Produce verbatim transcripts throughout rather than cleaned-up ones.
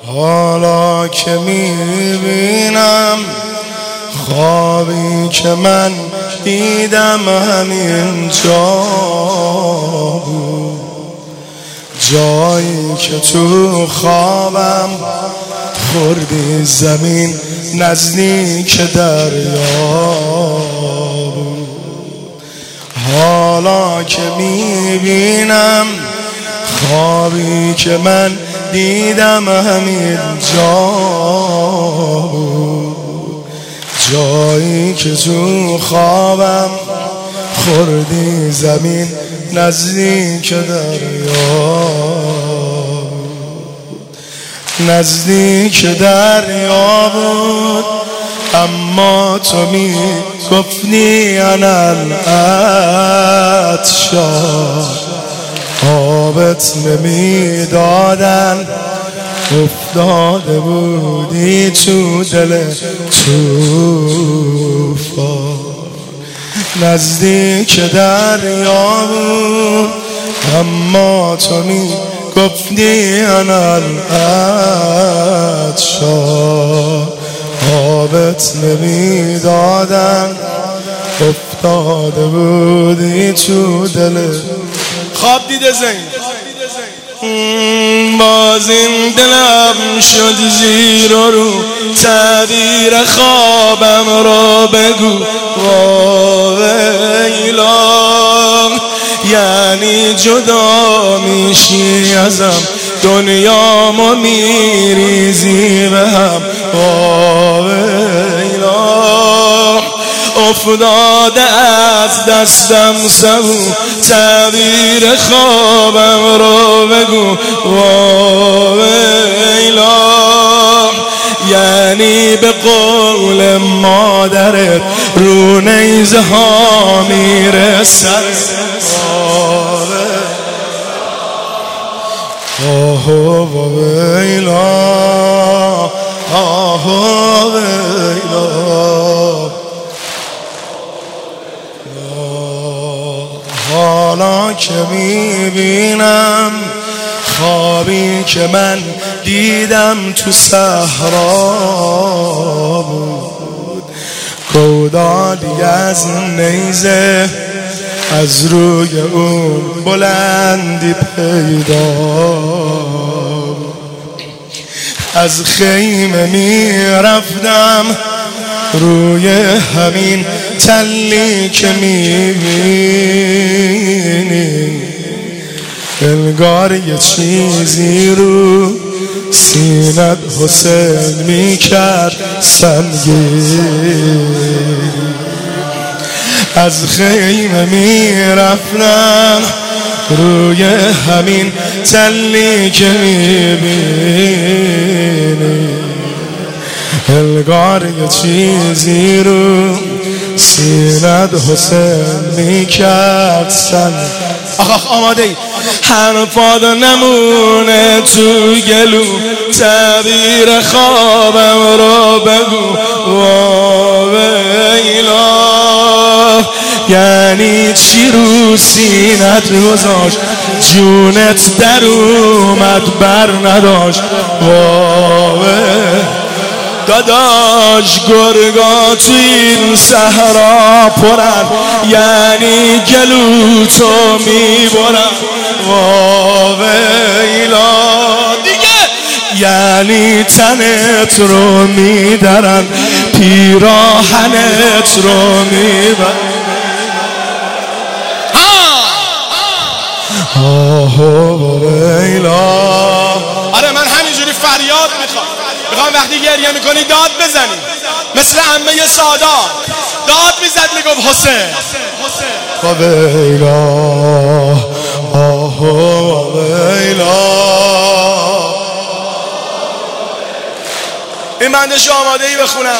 حالا که میبینم خوابی که من دیدم همین جا بود، جایی که تو خوابم خوردی زمین نزدیک دریا بود. حالا که میبینم خوابی که من دیدم همین جا بود، جایی که تو خوابم خوردی زمین نزدیک دریا، نزدیک دریا بود. اما تو می گفتی انا العطشان، آبت نمی دادن، افتاده بودی تو دل طوفان. نزدیک دریا بود اما تو می گفتی انا العطشان، آبت نمی دادن، افتاده بودی تو دل. خواب دیده زین باز این دلم شد زیر و رو، تعبیر خوابم را بگو ویلا. یعنی جدا میشی ازم، دنیامو میریزی به هم ویلا. افتاده از دستم سبو، تعبیر خوابم رو بگو ویلا. یعنی به قول مادرت رو نیزه ها میرسد آه ویلا، آه ویلا. حالا که میبینم خوابی که من دیدم تو صحرا بود، گودالی از نیزه از روی اون بلندی پیدا. از خیمه میرفتم روی همین تلی که میبینی، انگار یه چیزی رو سینت حسین میکرد سنگین. از خیمه میرفتم روی همین تلی که میبینی، انگار یه چیزی رو سینت حسین میکرد سنگین. آخ آماده ای حرفات نمونه تو گلو، تعبیر خوابم رو بگو ویلا. یعنی چی رو سینت گذاشت، جونت در اومد بر نداشت داداش. گرگا تو این صحرا پرن، یعنی گلو تو میبرن ویلا دیگه. یعنی تنت رو میدرن، پیراهنت رو میبرن. آه ویلا. آره من همینجوری فریاد میخوام، میخوام وقتی گریه میکنی داد بزنی مثل عمه سادات. داد میزد میگفت حسین ویلا، آه ویلا. این بندش آماده ای بخونم.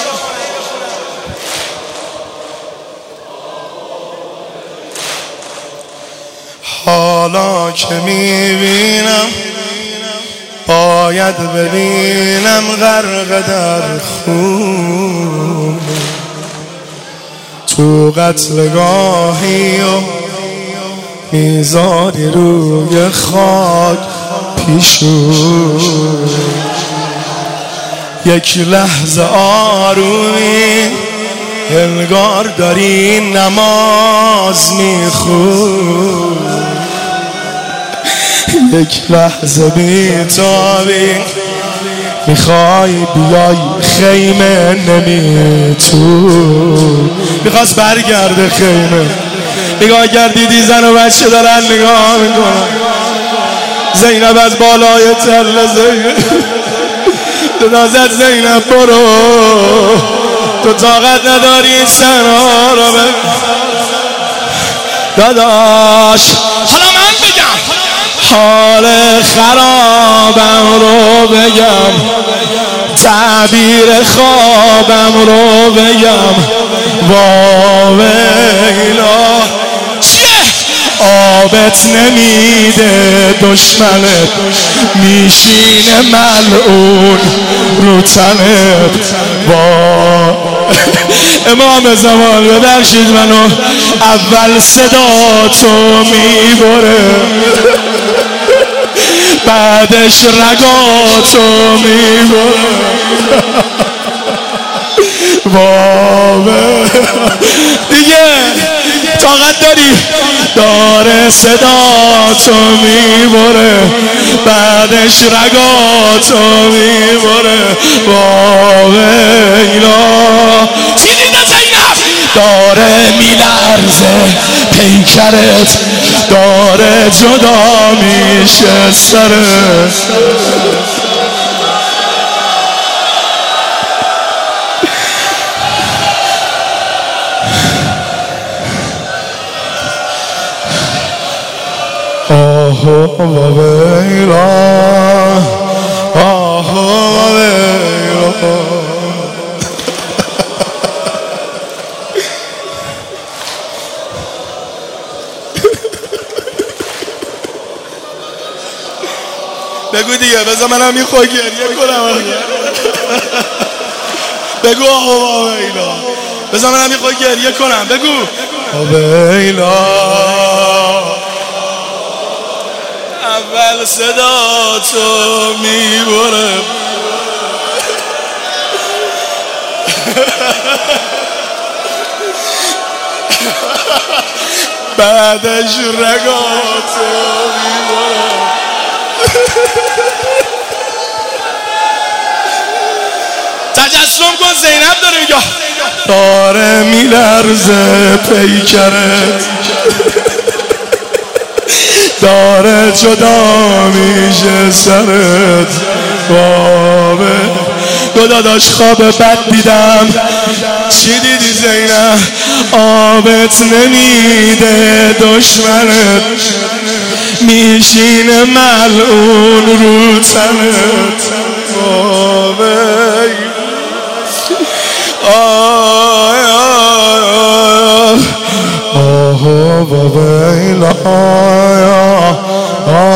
حالا که میبینم باید ببینم غرق در خون، تو قتلگاهی و میزادی روی خاک پیشون. یک لحظه آرومی انگار داری نماز میخونی، یک لحظه بیتابی میخوای بیای خیمه نمیتون، میخواست برگرده خیمه، نگاه کردیدی زن و بچه دارن نگاه میکنن، زینب از بالای تله زینب دادازت زینب برو تو طاقت نداری این سنا رو ببین داداش. حالا من بگم حال خرابم رو بگم، تعبیر خوابم رو بگم، واویلا چیه؟ آبت نمیده دشمنت، میشینه ملعون رو تنت. با امام زمان ببخشید منو، اول صدا تو میبره بعدش رگاتو میبره. بابا دیگه طاقت داری؟ داره صداتو میبره بعدش رگاتو میبره. واویلا چی دیده زینب؟ داره میلرزه پیکرت، داره جدا میشه سرت. آه ویلا آه ویلا. بگو دیگه، بذار منم یه خود گریه کنم. بگو آه ویلا، بذار منم یه خود گریه کنم. بگو آه ویلا. اول صدا تو میبره بعدش رگاتو میبره. تجسم کن زینب داره میگه داره میلرزه پیکرت، داره جدا میشه سرت. بابه دو داداش خواب بد دیدم. چی دیدی زینب؟ آبت نمیده دشمنت، میشینه ملعون رو تنت. بابه آه آه آه بابا